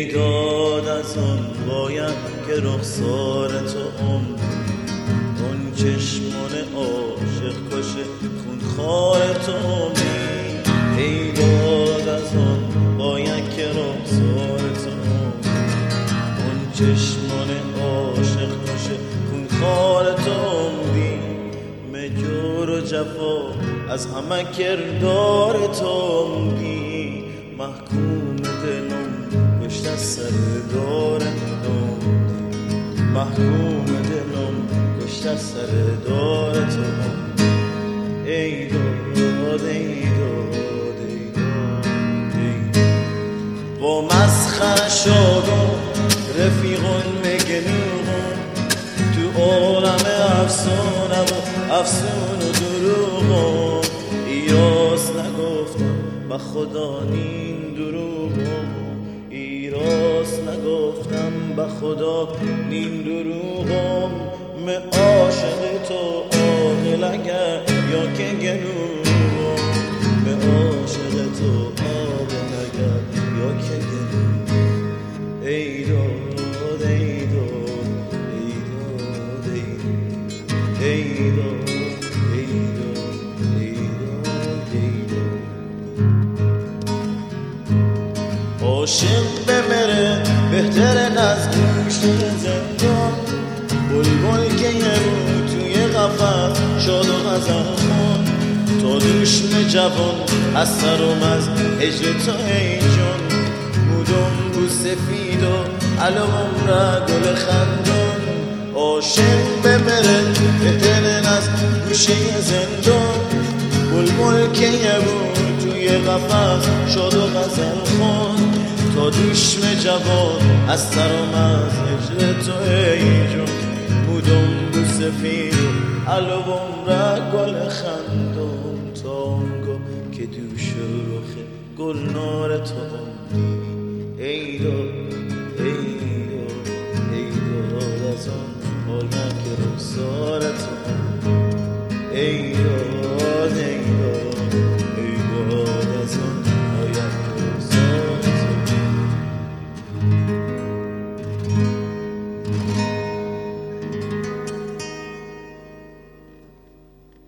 داد از آن باید که رخسار تو عمری اون چشمان عاشق کشه خونخوار تو عمری ای داد از آن باید که رخسار تو عمری اون چشمان عاشق کشه خونخوار تو عمری مجور و جفا از همه کردار تو عمری محکوم دلم گشت از سر دار تو محکوم دلم گشت از سر دار تو ای داد ای داد ای داد ای داد با مسخر شدم رفیقون مگنون تو عالم افسانه و افسون و دروغم ایراز نگفتم به خدا نین دروغم ایراز نگفتم به خدا نین دروغم من عاشق تو عاقل اگر یا که گنوغم من عاشق تو عاقل اگر یا که گنوغم ای داد ای داد ای داد ای داد ای داد ای داد ای داد عاشق بمره بهتره از گوشه زندان بلبل که یه رو توی قفس شاد و غزل خون تا دوشم جوان از سرم از هجر تو ای جان مودم بو سفید و علمم را گل خندان عاشق بمره بهتره از گوشه زندان بلبل که یه رو توی قفس شاد و غزل خون تا دوشم جوان از سرم از هجر تو ای جان بودم بو سفید علوم را گل خندم تا اونگاه که دوش رخ گل نار تو عمری ای داد